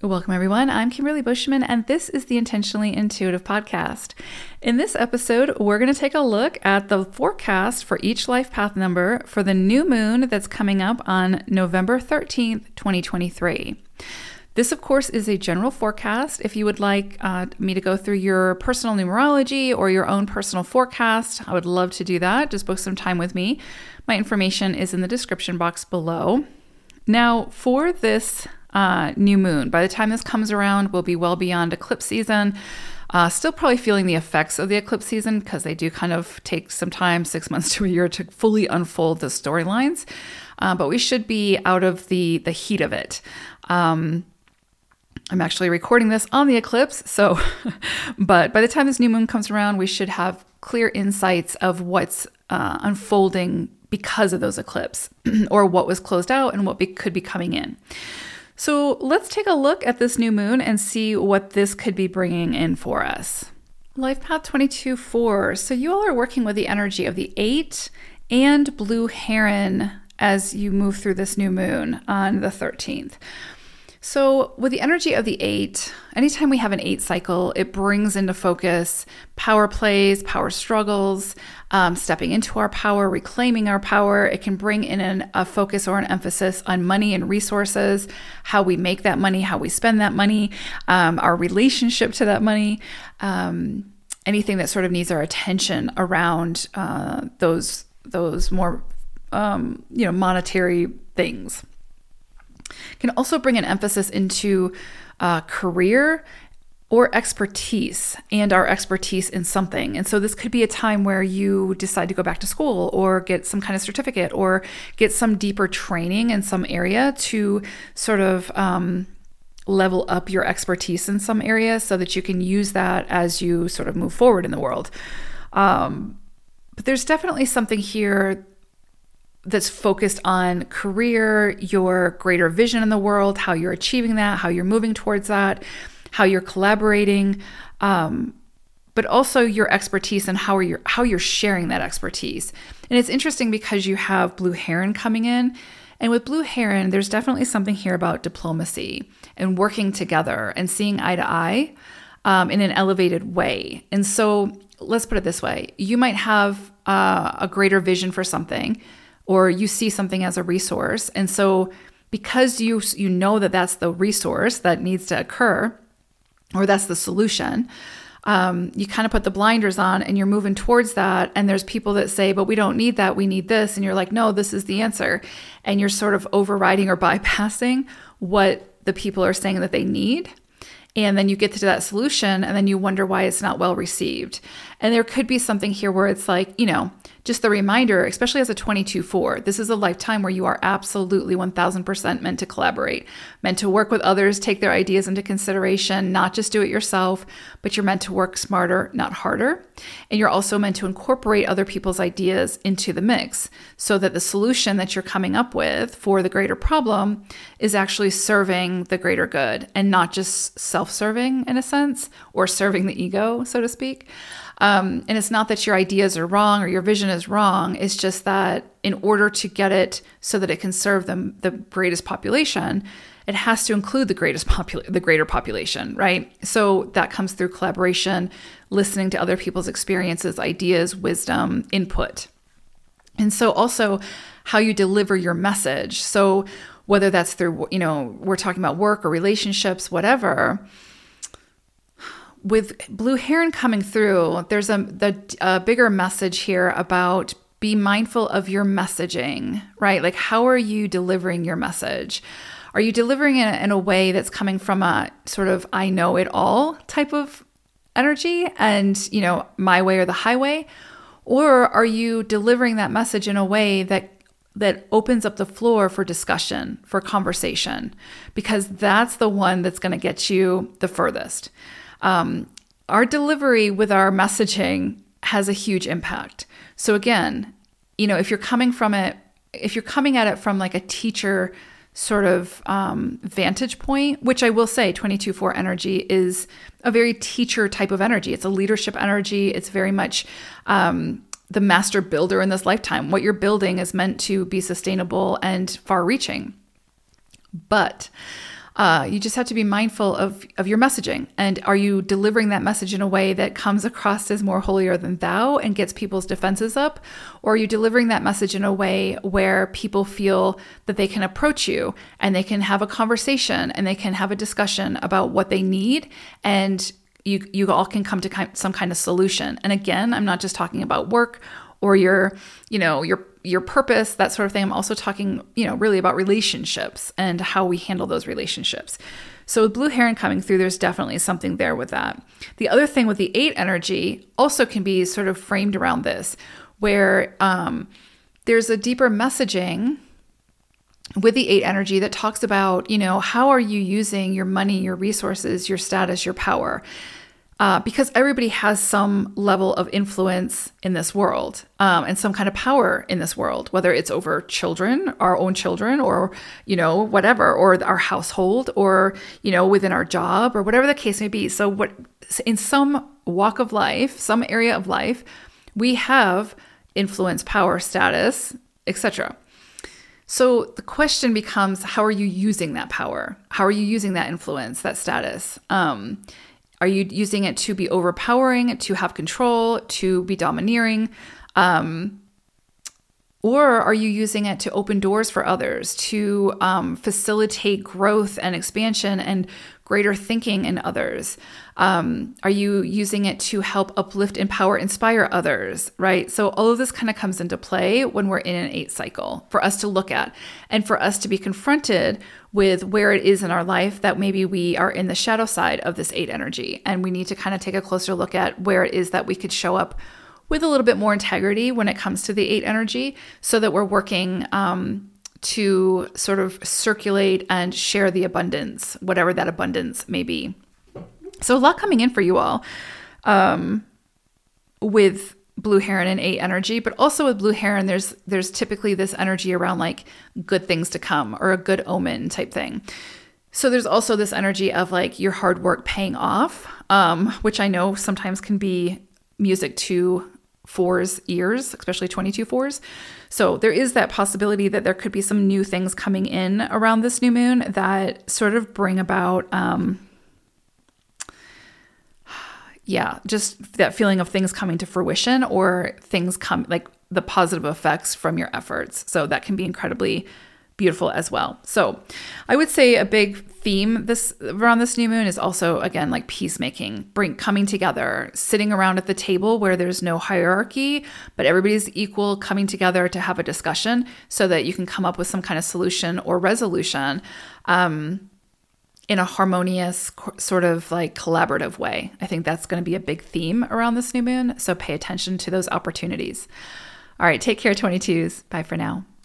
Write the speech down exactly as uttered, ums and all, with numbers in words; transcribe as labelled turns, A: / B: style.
A: Welcome, everyone. I'm Kimberly Bushman, and this is the Intentionally Intuitive podcast. In this episode, we're going to take a look at the forecast for each life path number for the new moon that's coming up on November thirteenth, twenty twenty-three. This, of course, is a general forecast. If you would like uh, me to go through your personal numerology or your own personal forecast, I would love to do that. Just book some time with me. My information is in the description box below. Now, for this Uh, new moon. By the time this comes around, we'll be well beyond eclipse season. Uh, still probably feeling the effects of the eclipse season because they do kind of take some time, six months to a year, to fully unfold the storylines. Uh, but we should be out of the the heat of it. Um, I'm actually recording this on the eclipse, so but by the time this new moon comes around, we should have clear insights of what's uh, unfolding because of those eclipses, or what was closed out and what be, could be coming in. So let's take a look at this new moon and see what this could be bringing in for us. Life Path twenty-two four. So you all are working with the energy of the eight and Blue Heron as you move through this new moon on the thirteenth. So with the energy of the eight, anytime we have an eight cycle, it brings into focus power plays, power struggles, um, stepping into our power, reclaiming our power. It can bring in an, a focus or an emphasis on money and resources, how we make that money, how we spend that money, um, our relationship to that money, um, anything that sort of needs our attention around uh, those those more um, you know monetary things. Can also bring an emphasis into uh, career or expertise and our expertise in something. And so this could be a time where you decide to go back to school or get some kind of certificate or get some deeper training in some area to sort of um, level up your expertise in some area so that you can use that as you sort of move forward in the world. Um, but there's definitely something here that's focused on career, your greater vision in the world, how you're achieving that, how you're moving towards that, how you're collaborating, um, but also your expertise and how are you how you're sharing that expertise. And it's interesting because you have Blue Heron coming in, and with Blue Heron, there's definitely something here about diplomacy and working together and seeing eye to eye um, in an elevated way. And so let's put it this way: you might have uh, a greater vision for something, or you see something as a resource. And so because you you know that that's the resource that needs to occur, or that's the solution, um, you kind of put the blinders on and you're moving towards that. And there's people that say, but we don't need that, we need this. And you're like, no, this is the answer. And you're sort of overriding or bypassing what the people are saying that they need. And then you get to that solution and then you wonder why it's not well received. And there could be something here where it's like, you know, just the reminder, especially as a twenty-two four, this is a lifetime where you are absolutely one thousand percent meant to collaborate, meant to work with others, take their ideas into consideration, not just do it yourself, but you're meant to work smarter, not harder. And you're also meant to incorporate other people's ideas into the mix so that the solution that you're coming up with for the greater problem is actually serving the greater good and not just self-serving in a sense, or serving the ego, so to speak. Um, and it's not that your ideas are wrong or your vision is wrong. It's just that in order to get it so that it can serve them, the greatest population, it has to include the greatest popula- the greater population, right? So that comes through collaboration, listening to other people's experiences, ideas, wisdom, input. And so also how you deliver your message. So whether that's through, you know, we're talking about work or relationships, whatever. With Blue Heron coming through, there's a the a bigger message here about be mindful of your messaging, right? Like, how are you delivering your message? Are you delivering it in a way that's coming from a sort of I know it all type of energy and, you know, my way or the highway? Or are you delivering that message in a way that that opens up the floor for discussion, for conversation? Because that's the one that's going to get you the furthest. Um, our delivery with our messaging has a huge impact. So again, you know, if you're coming from it, if you're coming at it from like a teacher sort of um, vantage point, which I will say twenty-two four energy is a very teacher type of energy. It's a leadership energy. It's very much um, the master builder in this lifetime. What you're building is meant to be sustainable and far reaching. But Uh, you just have to be mindful of, of your messaging. And are you delivering that message in a way that comes across as more holier than thou and gets people's defenses up? Or are you delivering that message in a way where people feel that they can approach you and they can have a conversation and they can have a discussion about what they need, and you you all can come to kind, some kind of solution? And again, I'm not just talking about work or your, you know, your your purpose, that sort of thing. I'm also talking, you know, really about relationships and how we handle those relationships. So with Blue Heron coming through, there's definitely something there with that. The other thing with the eight energy also can be sort of framed around this, where um, there's a deeper messaging with the eight energy that talks about, you know, how are you using your money, your resources, your status, your power? Uh, because everybody has some level of influence in this world, um, and some kind of power in this world, whether it's over children, our own children, or, you know, whatever, or our household, or, you know, within our job, or whatever the case may be. So what, in some walk of life, some area of life, we have influence, power, status, et cetera. So the question becomes, how are you using that power? How are you using that influence, that status? Um, Are you using it to be overpowering, to have control, to be domineering? Um, or are you using it to open doors for others, to um, facilitate growth and expansion and greater thinking in others? Um, are you using it to help uplift, empower, inspire others, right? So all of this kind of comes into play when we're in an eight cycle for us to look at and for us to be confronted with where it is in our life that maybe we are in the shadow side of this eight energy. And we need to kind of take a closer look at where it is that we could show up with a little bit more integrity when it comes to the eight energy, so that we're working um, to sort of circulate and share the abundance, whatever that abundance may be. So a lot coming in for you all um, with Blue Heron and eight energy, but also with Blue Heron, there's there's typically this energy around like good things to come or a good omen type thing. So there's also this energy of like your hard work paying off, um, which I know sometimes can be music to fours' ears, especially twenty-two fours. So there is that possibility that there could be some new things coming in around this new moon that sort of bring about, um, yeah, just that feeling of things coming to fruition, or things come like the positive effects from your efforts. So that can be incredibly beautiful as well. So I would say a big theme this around this new moon is also, again, like peacemaking, bring coming together, sitting around at the table where there's no hierarchy, but everybody's equal, coming together to have a discussion so that you can come up with some kind of solution or resolution um, in a harmonious, sort of like collaborative way. I think that's going to be a big theme around this new moon. So pay attention to those opportunities. All right, take care, twenty-twos. Bye for now.